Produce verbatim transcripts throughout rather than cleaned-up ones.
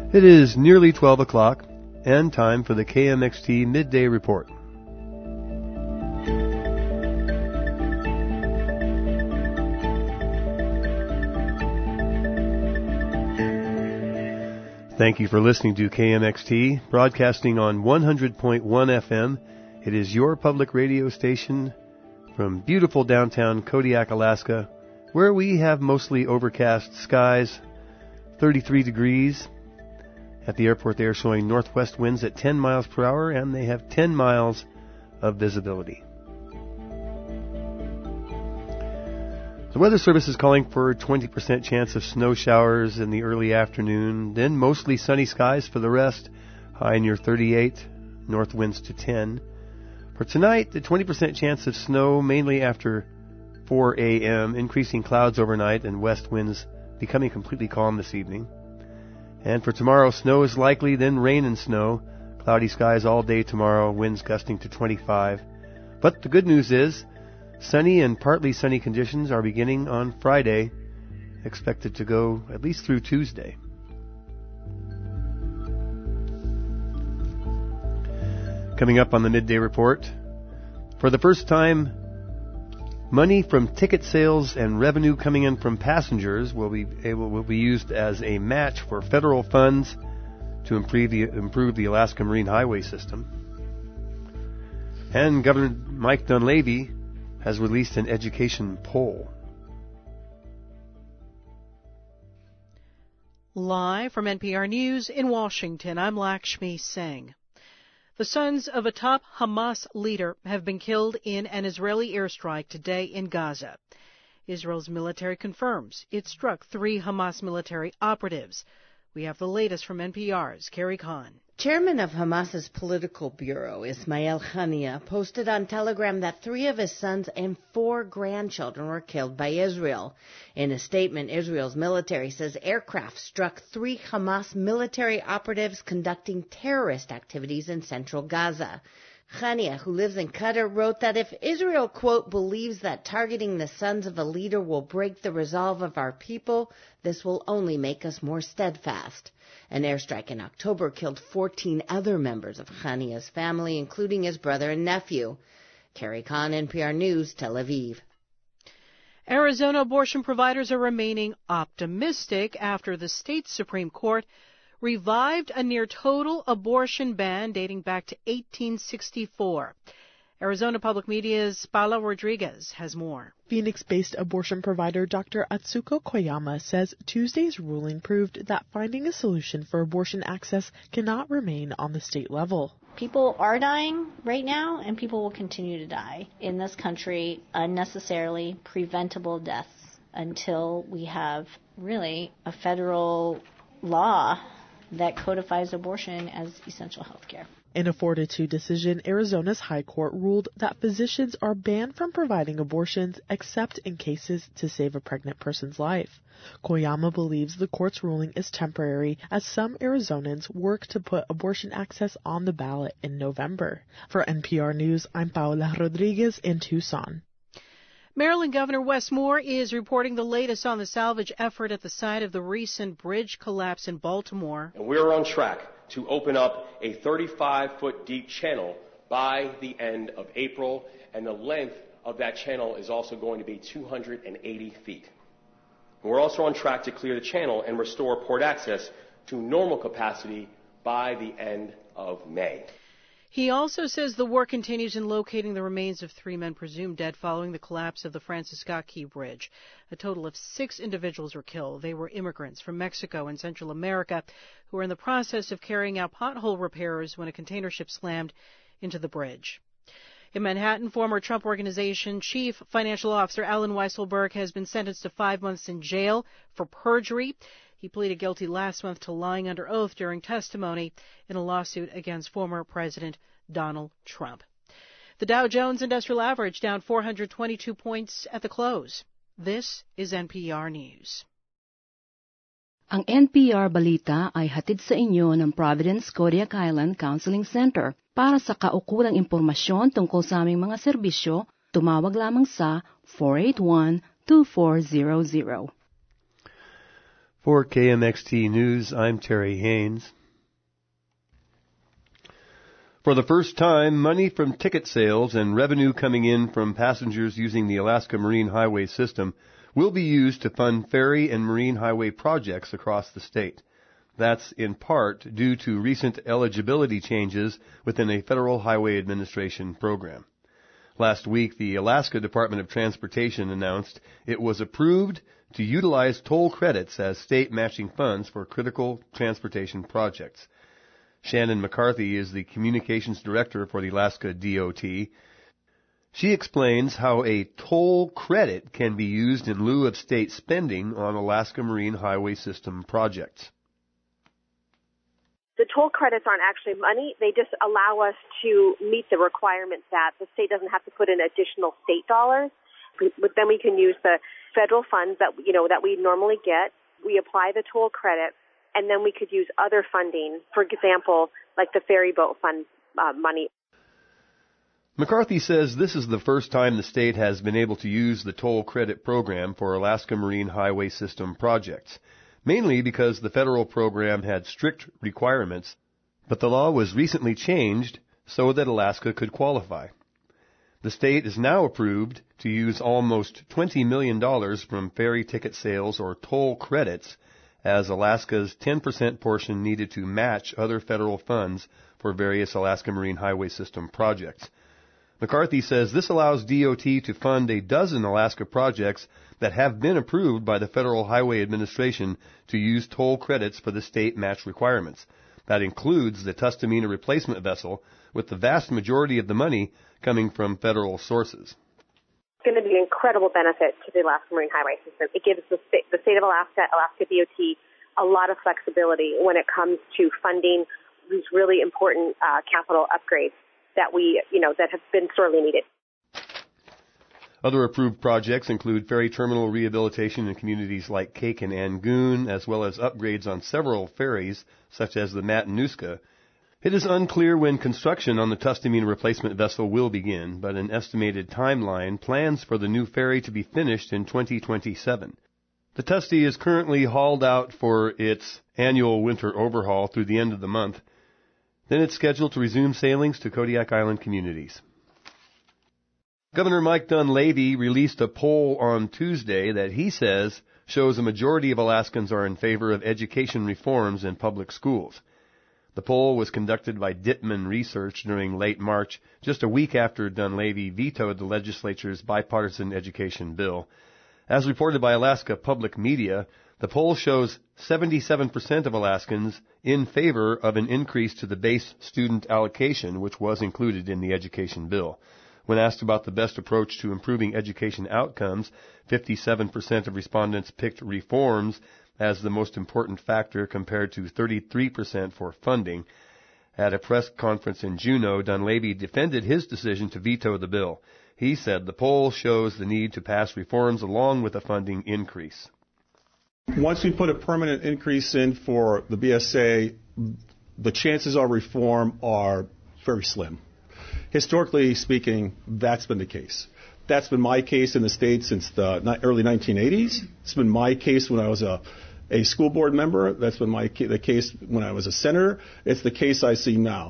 It is nearly twelve o'clock and time for the K M X T Midday Report. Thank you for listening to K M X T, broadcasting on one hundred point one F M. It is your public radio station from beautiful downtown Kodiak, Alaska, where we have mostly overcast skies, thirty-three degrees. At the airport, they are showing northwest winds at ten miles per hour, and they have ten miles of visibility. The Weather Service is calling for a twenty percent chance of snow showers in the early afternoon, then mostly sunny skies for the rest, high near thirty-eight, north winds to ten. For tonight, the twenty percent chance of snow mainly after four a.m., increasing clouds overnight and west winds becoming completely calm this evening. And for tomorrow, snow is likely, then rain and snow. Cloudy skies all day tomorrow, winds gusting to twenty-five. But the good news is, sunny and partly sunny conditions are beginning on Friday, expected to go at least through Tuesday. Coming up on the Midday Report, for the first time, money from ticket sales and revenue coming in from passengers will be able will be used as a match for federal funds to improve the improve the Alaska Marine Highway System. And Governor Mike Dunleavy has released an education poll. Live from N P R News in Washington, I'm Lakshmi Singh. The sons of a top Hamas leader have been killed in an Israeli airstrike today in Gaza. Israel's military confirms it struck three Hamas military operatives. We have the latest from N P R's Carrie Kahn. Chairman of Hamas's political bureau, Ismail Haniyeh, posted on Telegram that three of his sons and four grandchildren were killed by Israel. In a statement, Israel's military says aircraft struck three Hamas military operatives conducting terrorist activities in central Gaza. Haniyeh, who lives in Qatar, wrote that if Israel, quote, believes that targeting the sons of a leader will break the resolve of our people, this will only make us more steadfast. An airstrike in October killed fourteen other members of Haniyeh's family, including his brother and nephew. Carrie Kahn, N P R News, Tel Aviv. Arizona abortion providers are remaining optimistic after the state Supreme Court revived a near-total abortion ban dating back to eighteen sixty-four. Arizona Public Media's Paula Rodriguez has more. Phoenix-based abortion provider Doctor Atsuko Koyama says Tuesday's ruling proved that finding a solution for abortion access cannot remain on the state level. People are dying right now, and people will continue to die in this country, unnecessarily preventable deaths, until we have really a federal law that codifies abortion as essential health care. In a four to two decision, Arizona's High Court ruled that physicians are banned from providing abortions except in cases to save a pregnant person's life. Koyama believes the court's ruling is temporary as some Arizonans work to put abortion access on the ballot in November. For N P R News, I'm Paula Rodriguez in Tucson. Maryland Governor Wes Moore is reporting the latest on the salvage effort at the site of the recent bridge collapse in Baltimore. And we're on track to open up a thirty-five foot deep channel by the end of April, and the length of that channel is also going to be two hundred eighty feet. And we're also on track to clear the channel and restore port access to normal capacity by the end of May. He also says the work continues in locating the remains of three men presumed dead following the collapse of the Francis Scott Key Bridge. A total of six individuals were killed. They were immigrants from Mexico and Central America who were in the process of carrying out pothole repairs when a container ship slammed into the bridge. In Manhattan, former Trump Organization Chief Financial Officer Alan Weisselberg has been sentenced to five months in jail for perjury. He pleaded guilty last month to lying under oath during testimony in a lawsuit against former President Donald Trump. The Dow Jones Industrial Average down four hundred twenty-two points at the close. This is N P R News. Ang N P R Balita ay hatid sa inyo ng Providence Kodiak Island Counseling Center. Para sa kaukulang impormasyon tungkol sa aming mga serbisyo, tumawag lamang sa four eight one, two four zero zero. For K M X T News, I'm Terry Haynes. For the first time, money from ticket sales and revenue coming in from passengers using the Alaska Marine Highway system will be used to fund ferry and marine highway projects across the state. That's in part due to recent eligibility changes within a Federal Highway Administration program. Last week, the Alaska Department of Transportation announced it was approved to utilize toll credits as state matching funds for critical transportation projects. Shannon McCarthy is the Communications Director for the Alaska D O T. She explains how a toll credit can be used in lieu of state spending on Alaska Marine Highway System projects. The toll credits aren't actually money. They just allow us to meet the requirements that the state doesn't have to put in additional state dollars. But then we can use the federal funds that, you know, that we normally get. We apply the toll credit, and then we could use other funding, for example, like the ferry boat fund uh, money. McCarthy says this is the first time the state has been able to use the toll credit program for Alaska Marine Highway System projects, mainly because the federal program had strict requirements, but the law was recently changed so that Alaska could qualify. The state is now approved to use almost twenty million dollars from ferry ticket sales or toll credits as Alaska's ten percent portion needed to match other federal funds for various Alaska Marine Highway System projects. McCarthy says this allows D O T to fund a dozen Alaska projects that have been approved by the Federal Highway Administration to use toll credits for the state match requirements. That includes the Tustumena replacement vessel, with the vast majority of the money coming from federal sources. It's going to be an incredible benefit to the Alaska Marine Highway System. It gives the state, the state of Alaska, Alaska D O T, a lot of flexibility when it comes to funding these really important uh, capital upgrades that we, you know, that have been sorely needed. Other approved projects include ferry terminal rehabilitation in communities like Cake and Angoon, as well as upgrades on several ferries, such as the Matanuska. It is unclear when construction on the Tustumena replacement vessel will begin, but an estimated timeline plans for the new ferry to be finished in twenty twenty-seven. The Tusty is currently hauled out for its annual winter overhaul through the end of the month. Then it's scheduled to resume sailings to Kodiak Island communities. Governor Mike Dunleavy released a poll on Tuesday that he says shows a majority of Alaskans are in favor of education reforms in public schools. The poll was conducted by Dittman Research during late March, just a week after Dunleavy vetoed the legislature's bipartisan education bill. As reported by Alaska Public Media, the poll shows seventy-seven percent of Alaskans in favor of an increase to the base student allocation, which was included in the education bill. When asked about the best approach to improving education outcomes, fifty-seven percent of respondents picked reforms as the most important factor compared to thirty-three percent for funding. At a press conference in Juneau, Dunleavy defended his decision to veto the bill. He said the poll shows the need to pass reforms along with a funding increase. Once we put a permanent increase in for the B S A, the chances of reform are very slim. Historically speaking, that's been the case. That's been my case in the state since the early nineteen eighties. It's been my case when I was a, a school board member. That's been my the case when I was a senator. It's the case I see now.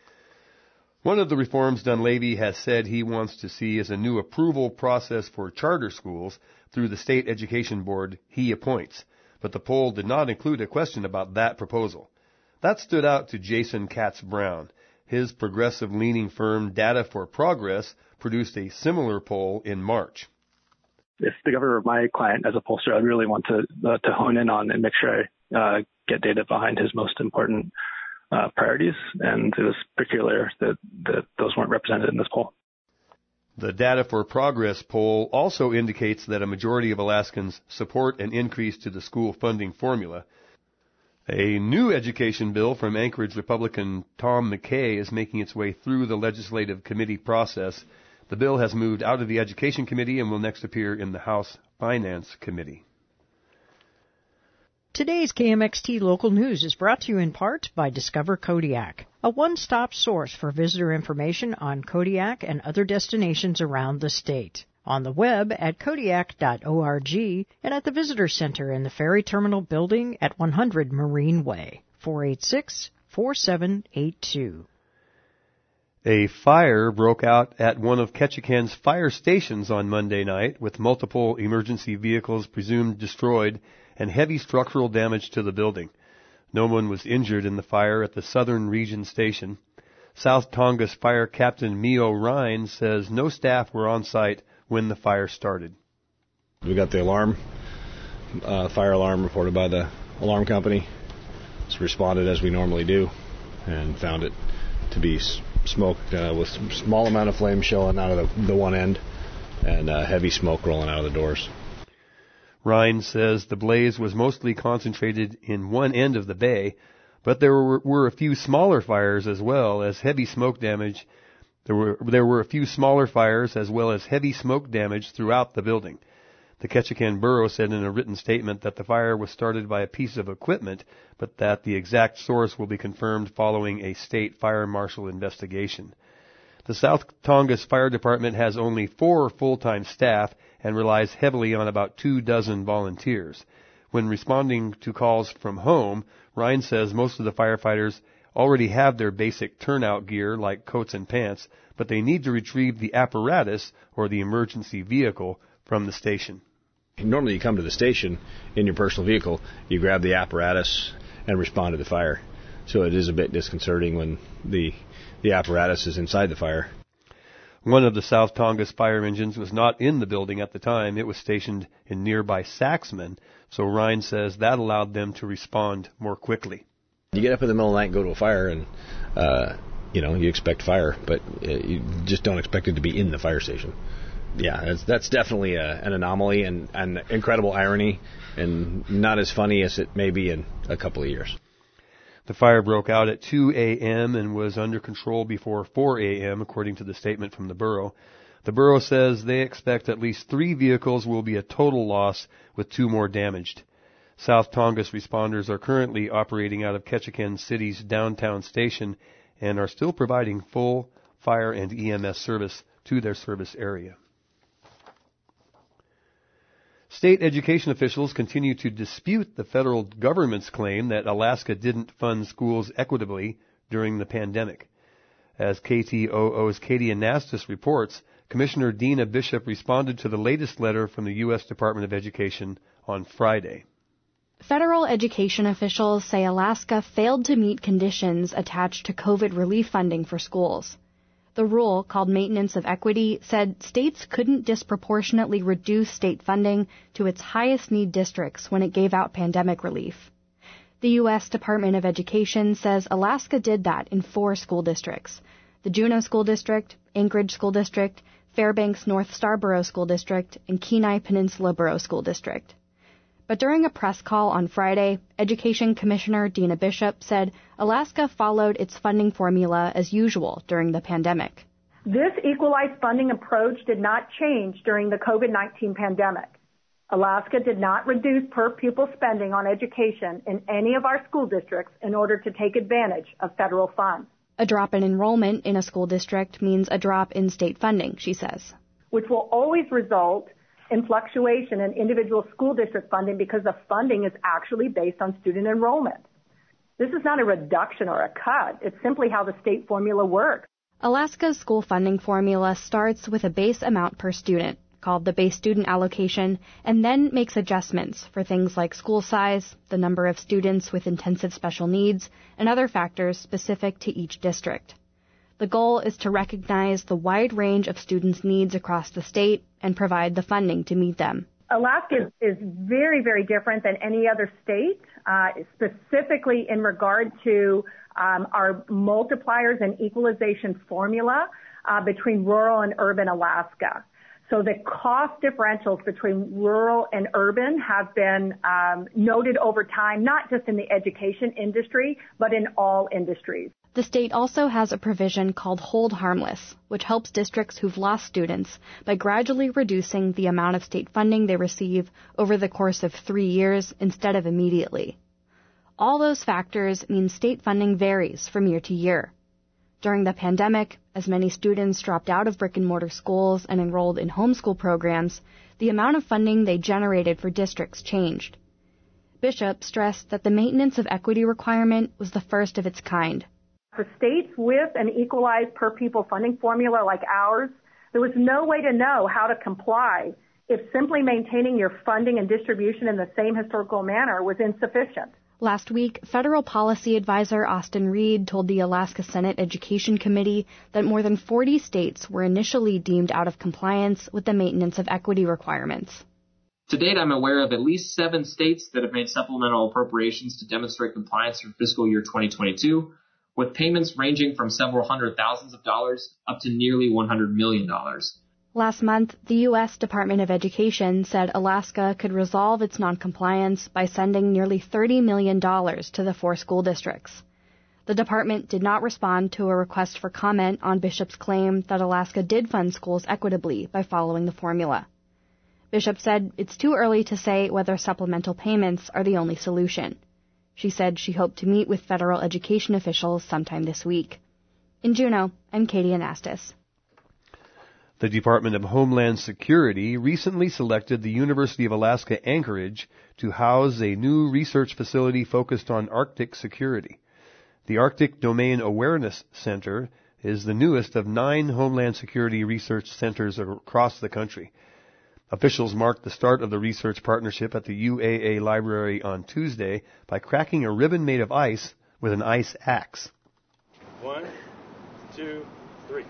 One of the reforms Dunleavy has said he wants to see is a new approval process for charter schools through the state education board he appoints. But the poll did not include a question about that proposal. That stood out to Jason Katz-Brown. His progressive-leaning firm Data for Progress produced a similar poll in March. If the governor of my client as a pollster, I'd really want to uh, to hone in on and make sure I uh, get data behind his most important uh, priorities, and it was peculiar that, that those weren't represented in this poll. The Data for Progress poll also indicates that a majority of Alaskans support an increase to the school funding formula. A new education bill from Anchorage Republican Tom McKay is making its way through the legislative committee process. The bill has moved out of the Education Committee and will next appear in the House Finance Committee. Today's K M X T Local News is brought to you in part by Discover Kodiak, a one-stop source for visitor information on Kodiak and other destinations around the state. On the web at Kodiak dot org and at the Visitor Center in the Ferry Terminal Building at one hundred Marine Way, four eight six, four seven eight two. A fire broke out at one of Ketchikan's fire stations on Monday night, with multiple emergency vehicles presumed destroyed and heavy structural damage to the building. No one was injured in the fire at the Southern Region Station. South Tongass Fire Captain Mio Ryan says no staff were on site when the fire started. We got the alarm, uh, fire alarm reported by the alarm company. So responded as we normally do and found it to be smoke uh, with a small amount of flame showing out of the, the one end and uh, heavy smoke rolling out of the doors. Ryan says the blaze was mostly concentrated in one end of the bay, but there were, were a few smaller fires as well as heavy smoke damage. There were there were a few smaller fires as well as heavy smoke damage throughout the building. The Ketchikan Borough said in a written statement that the fire was started by a piece of equipment, but that the exact source will be confirmed following a state fire marshal investigation. The South Tongass Fire Department has only four full-time staff and relies heavily on about two dozen volunteers. When responding to calls from home, Ryan says most of the firefighters already have their basic turnout gear like coats and pants, but they need to retrieve the apparatus or the emergency vehicle from the station. Normally you come to the station in your personal vehicle, you grab the apparatus and respond to the fire. So it is a bit disconcerting when the the apparatus is inside the fire. One of the South Tongass fire engines was not in the building at the time. It was stationed in nearby Saxman, so Ryan says that allowed them to respond more quickly. You get up in the middle of the night and go to a fire and, uh, you know, you expect fire, but you just don't expect it to be in the fire station. Yeah, that's, that's definitely a, an anomaly and an incredible irony, and not as funny as it may be in a couple of years. The fire broke out at two a.m. and was under control before four a.m., according to the statement from the borough. The borough says they expect at least three vehicles will be a total loss, with two more damaged. South Tongass responders are currently operating out of Ketchikan City's downtown station and are still providing full fire and E M S service to their service area. State education officials continue to dispute the federal government's claim that Alaska didn't fund schools equitably during the pandemic. As K T O O's Katie Anastas reports, Commissioner Dina Bishop responded to the latest letter from the U S Department of Education on Friday. Federal education officials say Alaska failed to meet conditions attached to COVID relief funding for schools. The rule, called Maintenance of Equity, said states couldn't disproportionately reduce state funding to its highest need districts when it gave out pandemic relief. The U S Department of Education says Alaska did that in four school districts: the Juneau School District, Anchorage School District, Fairbanks North Star Borough School District, and Kenai Peninsula Borough School District. But during a press call on Friday, Education Commissioner Dina Bishop said Alaska followed its funding formula as usual during the pandemic. This equalized funding approach did not change during the COVID nineteen pandemic. Alaska did not reduce per pupil spending on education in any of our school districts in order to take advantage of federal funds. A drop in enrollment in a school district means a drop in state funding, she says, which will always result in fluctuation in individual school district funding because the funding is actually based on student enrollment. This is not a reduction or a cut. It's simply how the state formula works. Alaska's school funding formula starts with a base amount per student, called the base student allocation, and then makes adjustments for things like school size, the number of students with intensive special needs, and other factors specific to each district. The goal is to recognize the wide range of students' needs across the state and provide the funding to meet them. Alaska is very, very different than any other state, uh, specifically in regard to um, our multipliers and equalization formula uh, between rural and urban Alaska. So the cost differentials between rural and urban have been um, noted over time, not just in the education industry, but in all industries. The state also has a provision called Hold Harmless, which helps districts who've lost students by gradually reducing the amount of state funding they receive over the course of three years instead of immediately. All those factors mean state funding varies from year to year. During the pandemic, as many students dropped out of brick-and-mortar schools and enrolled in homeschool programs, the amount of funding they generated for districts changed. Bishop stressed that the maintenance of equity requirement was the first of its kind. For states with an equalized per-pupil funding formula like ours, there was no way to know how to comply if simply maintaining your funding and distribution in the same historical manner was insufficient. Last week, federal policy advisor Austin Reed told the Alaska Senate Education Committee that more than forty states were initially deemed out of compliance with the maintenance of equity requirements. To date, I'm aware of at least seven states that have made supplemental appropriations to demonstrate compliance for fiscal year twenty twenty-two, with payments ranging from several hundred thousands of dollars up to nearly one hundred million dollars. Last month, the U S Department of Education said Alaska could resolve its noncompliance by sending nearly thirty million dollars to the four school districts. The department did not respond to a request for comment on Bishop's claim that Alaska did fund schools equitably by following the formula. Bishop said it's too early to say whether supplemental payments are the only solution. She said she hoped to meet with federal education officials sometime this week. In Juneau, I'm Katie Anastas. The Department of Homeland Security recently selected the University of Alaska Anchorage to house a new research facility focused on Arctic security. The Arctic Domain Awareness Center is the newest of nine Homeland Security research centers across the country. Officials marked the start of the research partnership at the U A A library on Tuesday by cracking a ribbon made of ice with an ice axe. One, two, three.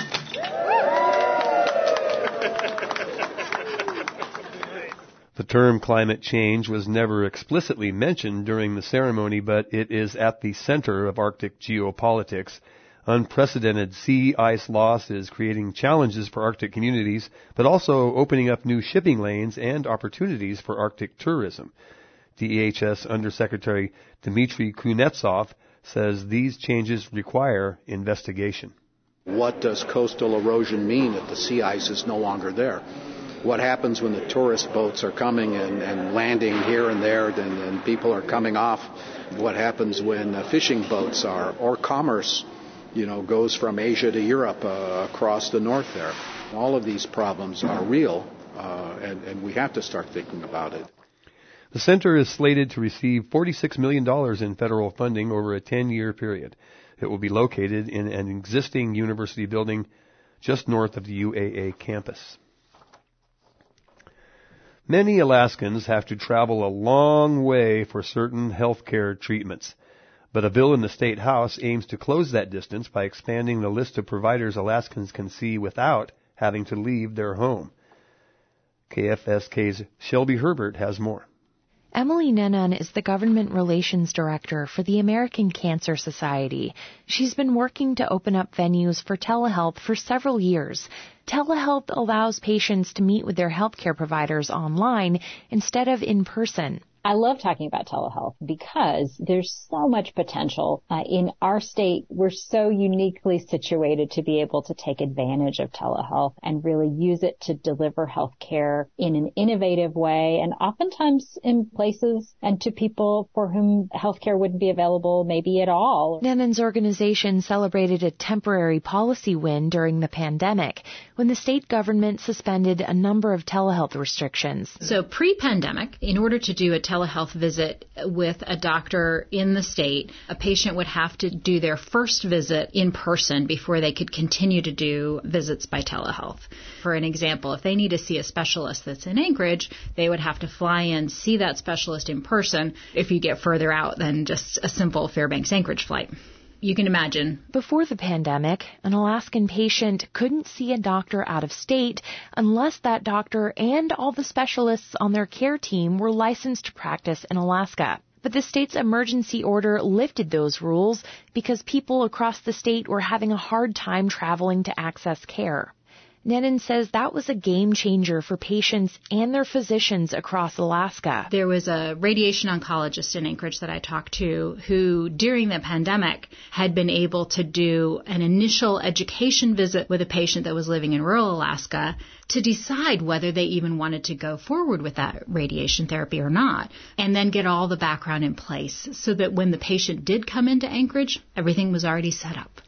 The term climate change was never explicitly mentioned during the ceremony, but it is at the center of Arctic geopolitics. Unprecedented sea ice loss is creating challenges for Arctic communities, but also opening up new shipping lanes and opportunities for Arctic tourism. D E H S Undersecretary Dmitry Kunetsov says these changes require investigation. What does coastal erosion mean if the sea ice is no longer there? What happens when the tourist boats are coming and, and landing here and there, and, and people are coming off? What happens when uh, fishing boats are, or commerce, you know, goes from Asia to Europe uh, across the north there? All of these problems are real, uh, and, and we have to start thinking about it. The center is slated to receive forty-six million dollars in federal funding over a ten-year period. It will be located in an existing university building just north of the U A A campus. Many Alaskans have to travel a long way for certain health care treatments, but a bill in the State House aims to close that distance by expanding the list of providers Alaskans can see without having to leave their home. K F S K's Shelby Herbert has more. Emily Nennon is the Government Relations Director for the American Cancer Society. She's been working to open up venues for telehealth for several years. Telehealth allows patients to meet with their healthcare providers online instead of in person. I love talking about telehealth because there's so much potential. Uh, in our state, we're so uniquely situated to be able to take advantage of telehealth and really use it to deliver health care in an innovative way, and oftentimes in places and to people for whom health care wouldn't be available maybe at all. Nennon's organization celebrated a temporary policy win during the pandemic when the state government suspended a number of telehealth restrictions. So pre-pandemic, in order to do a telehealth visit with a doctor in the state, a patient would have to do their first visit in person before they could continue to do visits by telehealth. For an example, if they need to see a specialist that's in Anchorage, they would have to fly in, see that specialist in person if you get further out than just a simple Fairbanks Anchorage flight. You can imagine. Before the pandemic, an Alaskan patient couldn't see a doctor out of state unless that doctor and all the specialists on their care team were licensed to practice in Alaska. But the state's emergency order lifted those rules because people across the state were having a hard time traveling to access care. Nennon says that was a game changer for patients and their physicians across Alaska. There was a radiation oncologist in Anchorage that I talked to who, during the pandemic, had been able to do an initial education visit with a patient that was living in rural Alaska to decide whether they even wanted to go forward with that radiation therapy or not, and then get all the background in place so that when the patient did come into Anchorage, everything was already set up.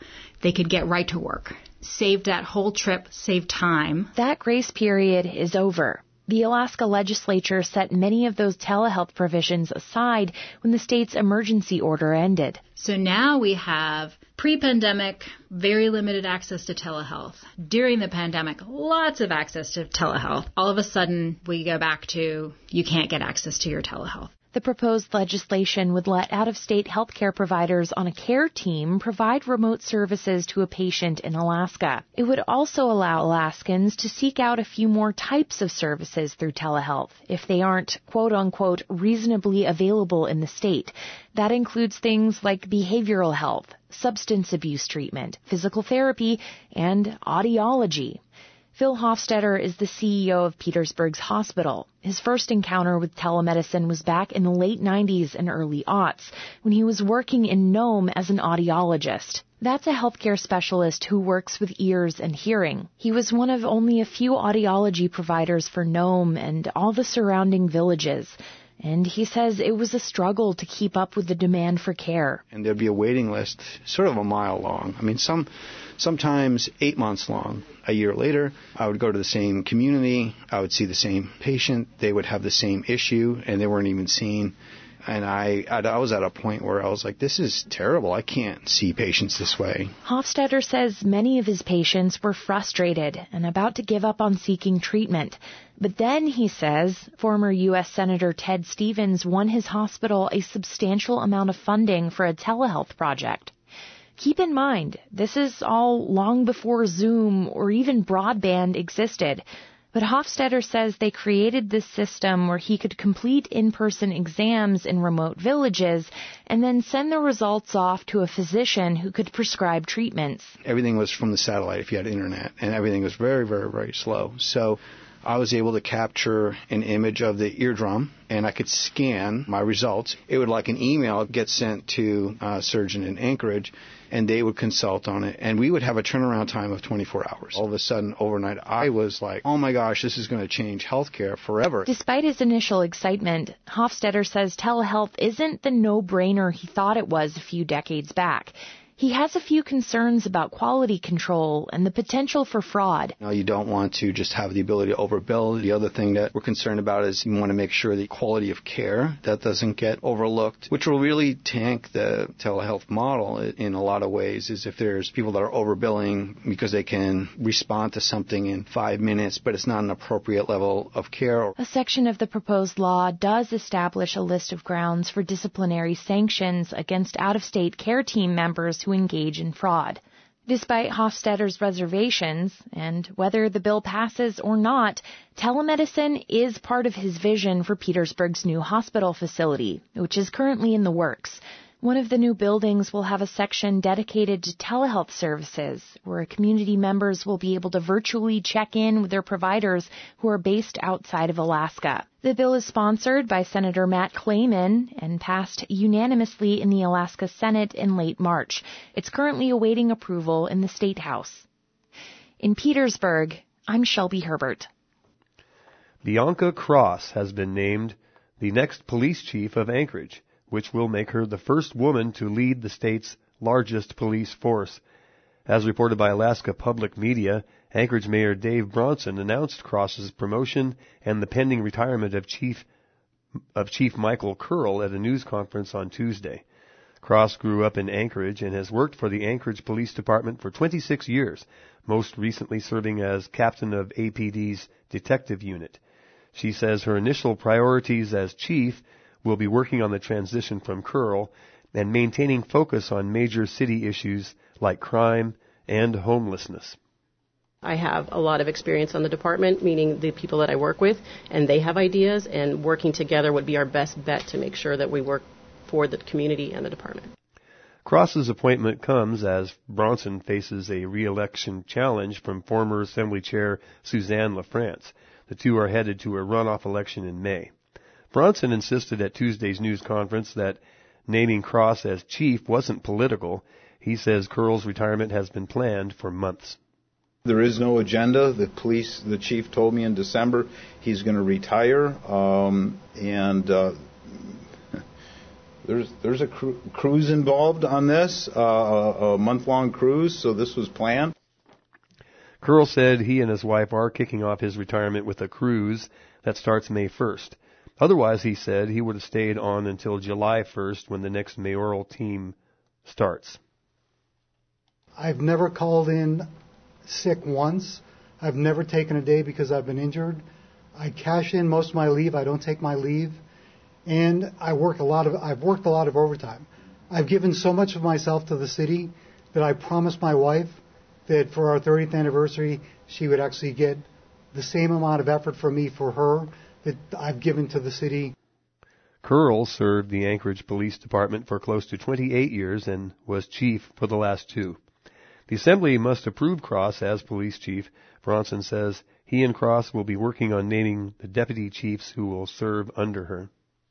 they could get right to work. Saved that whole trip, saved time. That grace period is over. The Alaska legislature set many of those telehealth provisions aside when the state's emergency order ended. So now we have pre-pandemic, very limited access to telehealth. During the pandemic, lots of access to telehealth. All of a sudden, we go back to you can't get access to your telehealth. The proposed legislation would let out-of-state healthcare providers on a care team provide remote services to a patient in Alaska. It would also allow Alaskans to seek out a few more types of services through telehealth if they aren't quote-unquote reasonably available in the state. That includes things like behavioral health, substance abuse treatment, physical therapy, and audiology. Phil Hofstetter is the C E O of Petersburg's hospital. His first encounter with telemedicine was back in the late nineties and early aughts, when he was working in Nome as an audiologist. That's a healthcare specialist who works with ears and hearing. He was one of only a few audiology providers for Nome and all the surrounding villages. And he says it was a struggle to keep up with the demand for care. And there'd be a waiting list sort of a mile long. I mean, some sometimes eight months long. A year later, I would go to the same community. I would see the same patient. They would have the same issue, and they weren't even seen. And I, I was at a point where I was like, this is terrible. I can't see patients this way. Hofstetter says many of his patients were frustrated and about to give up on seeking treatment. But then, he says, former U S Senator Ted Stevens won his hospital a substantial amount of funding for a telehealth project. Keep in mind, this is all long before Zoom or even broadband existed. But Hofstetter says they created this system where he could complete in-person exams in remote villages and then send the results off to a physician who could prescribe treatments. Everything was from the satellite if you had internet, and everything was very, very, very slow. So I was able to capture an image of the eardrum, and I could scan my results. It would, like an email, get sent to a surgeon in Anchorage, and they would consult on it. And we would have a turnaround time of twenty-four hours. All of a sudden, overnight, I was like, oh my gosh, this is going to change healthcare forever. Despite his initial excitement, Hofstetter says telehealth isn't the no-brainer he thought it was a few decades back. He has a few concerns about quality control and the potential for fraud. You know, you don't want to just have the ability to overbill. The other thing that we're concerned about is you want to make sure the quality of care that doesn't get overlooked, which will really tank the telehealth model in a lot of ways, is if there's people that are overbilling because they can respond to something in five minutes, but it's not an appropriate level of care. A section of the proposed law does establish a list of grounds for disciplinary sanctions against out-of-state care team members who engage in fraud. Despite Hofstetter's reservations, and whether the bill passes or not, telemedicine is part of his vision for Petersburg's new hospital facility, which is currently in the works. One of the new buildings will have a section dedicated to telehealth services, where community members will be able to virtually check in with their providers who are based outside of Alaska. The bill is sponsored by Senator Matt Clayman and passed unanimously in the Alaska Senate in late March. It's currently awaiting approval in the State House. In Petersburg, I'm Shelby Herbert. Bianca Cross has been named the next police chief of Anchorage, which will make her the first woman to lead the state's largest police force. As reported by Alaska Public Media, Anchorage Mayor Dave Bronson announced Cross's promotion and the pending retirement of Chief of Chief Michael Curl at a news conference on Tuesday. Cross grew up in Anchorage and has worked for the Anchorage Police Department for twenty-six years, most recently serving as captain of A P D's detective unit. She says her initial priorities as chief will be working on the transition from Curl and maintaining focus on major city issues like crime and homelessness. I have a lot of experience on the department, meaning the people that I work with, and they have ideas, and working together would be our best bet to make sure that we work for the community and the department. Cross's appointment comes as Bronson faces a re-election challenge from former Assembly Chair Suzanne LaFrance. The two are headed to a runoff election in May. Bronson insisted at Tuesday's news conference that naming Cross as chief wasn't political. He says Curl's retirement has been planned for months. There is no agenda. The police, the chief told me in December he's going to retire, um, and uh, there's there's a cru- cruise involved on this, uh, a, a month-long cruise, so this was planned. Curl said he and his wife are kicking off his retirement with a cruise that starts May first. Otherwise, he said, he would have stayed on until July first when the next mayoral team starts. I've never called in sick once. I've never taken a day because I've been injured. I cash in most of my leave. I don't take my leave. And I work a lot of, I've worked a lot of overtime. I've given so much of myself to the city that I promised my wife that for our thirtieth anniversary, she would actually get the same amount of effort from me for her that I've given to the city. Curl served the Anchorage Police Department for close to twenty-eight years and was chief for the last two. The Assembly must approve Cross as police chief. Bronson says he and Cross will be working on naming the deputy chiefs who will serve under her.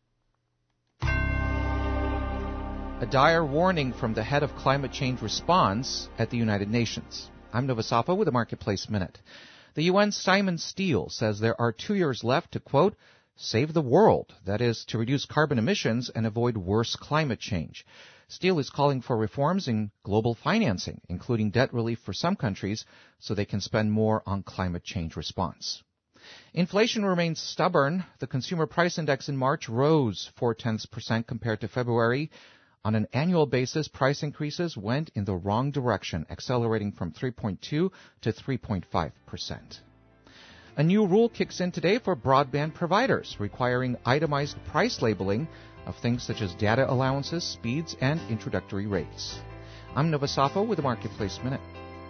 A dire warning from the head of climate change response at the United Nations. I'm Nova Safa with a Marketplace Minute. The U N's Simon Steele says there are two years left to, quote, save the world, that is, to reduce carbon emissions and avoid worse climate change. Steele is calling for reforms in global financing, including debt relief for some countries, so they can spend more on climate change response. Inflation remains stubborn. The Consumer Price Index in March rose four-tenths percent compared to February. On an annual basis, price increases went in the wrong direction, accelerating from three point two to three point five percent. A new rule kicks in today for broadband providers, requiring itemized price labeling of things such as data allowances, speeds, and introductory rates. I'm Nova Safa with the Marketplace Minute.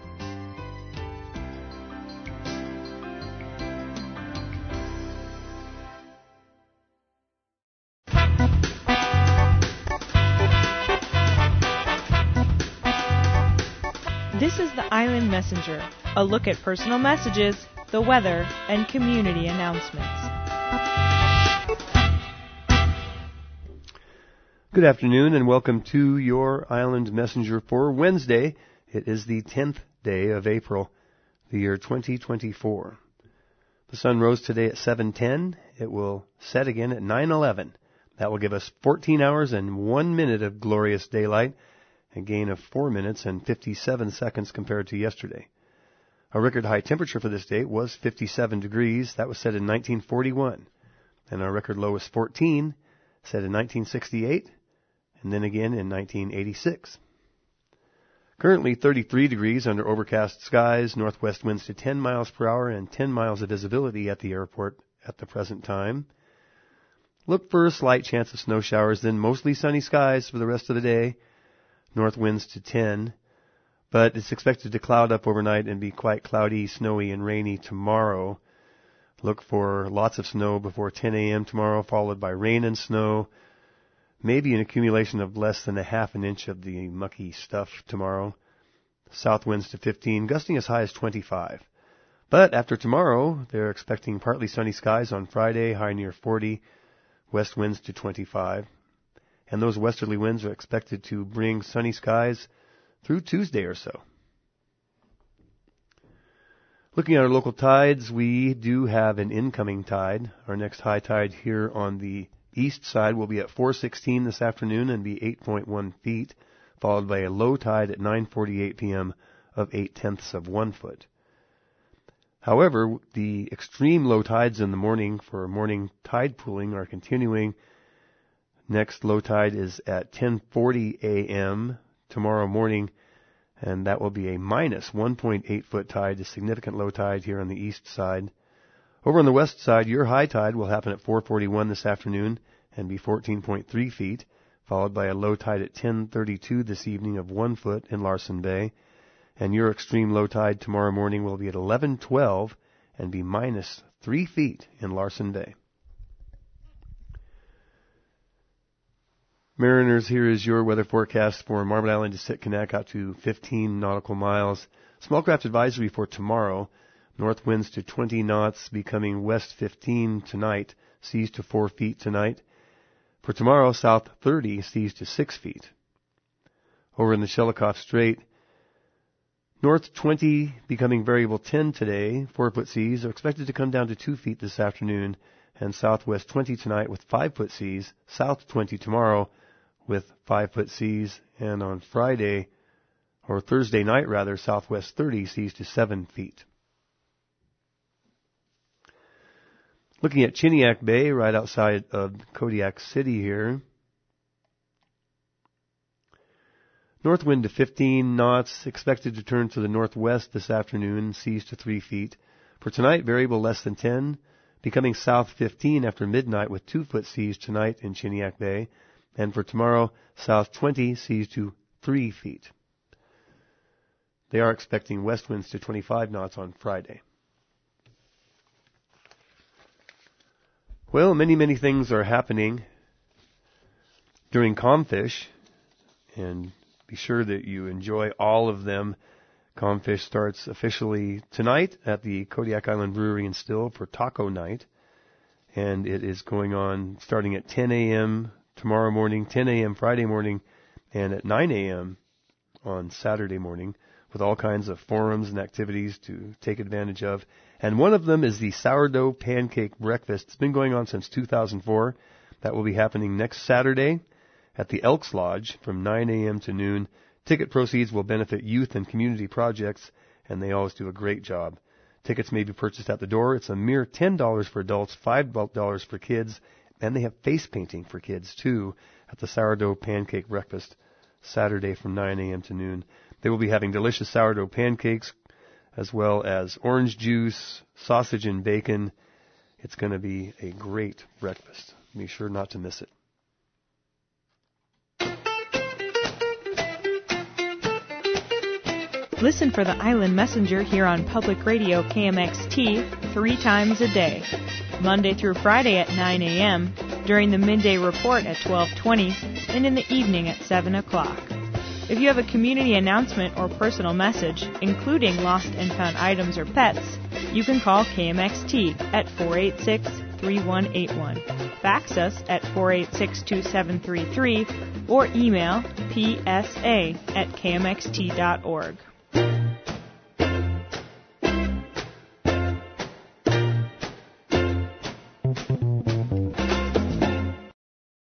This is the Island Messenger, a look at personal messages, the weather, and community announcements. Good afternoon and welcome to your Island Messenger for Wednesday. It is the tenth day of April, the year twenty twenty-four. The sun rose today at seven ten. It will set again at nine eleven. That will give us fourteen hours and one minute of glorious daylight, a gain of four minutes and fifty-seven seconds compared to yesterday. Our record high temperature for this date was fifty-seven degrees. That was set in nineteen forty-one. And our record low was fourteen, set in nineteen sixty-eight, and then again in nineteen eighty-six. Currently thirty-three degrees under overcast skies, northwest winds to ten miles per hour, and ten miles of visibility at the airport at the present time. Look for a slight chance of snow showers, then mostly sunny skies for the rest of the day. North winds to ten, but it's expected to cloud up overnight and be quite cloudy, snowy, and rainy tomorrow. Look for lots of snow before ten a.m. tomorrow, followed by rain and snow, maybe an accumulation of less than a half an inch of the mucky stuff tomorrow. South winds to fifteen, gusting as high as twenty-five. But after tomorrow, they're expecting partly sunny skies on Friday, high near forty, west winds to twenty-five. And those westerly winds are expected to bring sunny skies through Tuesday or so. Looking at our local tides, we do have an incoming tide. Our next high tide here on the east side will be at four sixteen this afternoon and be eight point one feet, followed by a low tide at nine forty-eight p.m. of eight tenths of one foot. However, the extreme low tides in the morning for morning tide pooling are continuing. Next low tide is at ten forty a.m. tomorrow morning, and that will be a minus one point eight foot tide, a significant low tide here on the east side. Over on the west side, your high tide will happen at four forty-one this afternoon and be fourteen point three feet, followed by a low tide at ten thirty-two this evening of one foot in Larsen Bay. And your extreme low tide tomorrow morning will be at eleven twelve and be minus three feet in Larsen Bay. Mariners, here is your weather forecast for Marble Island to Sitkinak out to fifteen nautical miles. Small craft advisory for tomorrow. North winds to twenty knots, becoming west fifteen tonight. Seas to four feet tonight. For tomorrow, south thirty, seas to six feet. Over in the Shelikof Strait, north twenty, becoming variable ten today. Four-foot seas are expected to come down to two feet this afternoon. And southwest twenty tonight with five-foot seas. South twenty tomorrow, with five foot seas, and on Friday, or Thursday night rather, southwest thirty seas to seven feet. Looking at Chiniac Bay, right outside of Kodiak City here. North wind to fifteen knots, expected to turn to the northwest this afternoon, seas to three feet. For tonight, variable less than ten, becoming south fifteen after midnight with two foot seas tonight in Chiniac Bay. And for tomorrow, south twenty, seas to three feet. They are expecting west winds to twenty-five knots on Friday. Well, many, many things are happening during Comfish, and be sure that you enjoy all of them. Comfish starts officially tonight at the Kodiak Island Brewery and Still for Taco Night, and it is going on starting at ten a.m. tomorrow morning, ten a.m. Friday morning, and at nine a.m. on Saturday morning, with all kinds of forums and activities to take advantage of. And one of them is the sourdough pancake breakfast. It's been going on since two thousand four. That will be happening next Saturday at the Elks Lodge from nine a.m. to noon. Ticket proceeds will benefit youth and community projects, and they always do a great job. Tickets may be purchased at the door. It's a mere ten dollars for adults, five dollars for kids, and they have face painting for kids, too, at the sourdough pancake breakfast Saturday from nine a.m. to noon. They will be having delicious sourdough pancakes, as well as orange juice, sausage and bacon. It's going to be a great breakfast. Be sure not to miss it. Listen for the Island Messenger here on Public Radio K M X T three times a day, Monday through Friday at nine a.m., during the midday report at twelve twenty, and in the evening at seven o'clock. If you have a community announcement or personal message, including lost and found items or pets, you can call K M X T at four eight six, three one eight one, fax us at four eight six, two seven three three, or email p s a at k m x t dot org.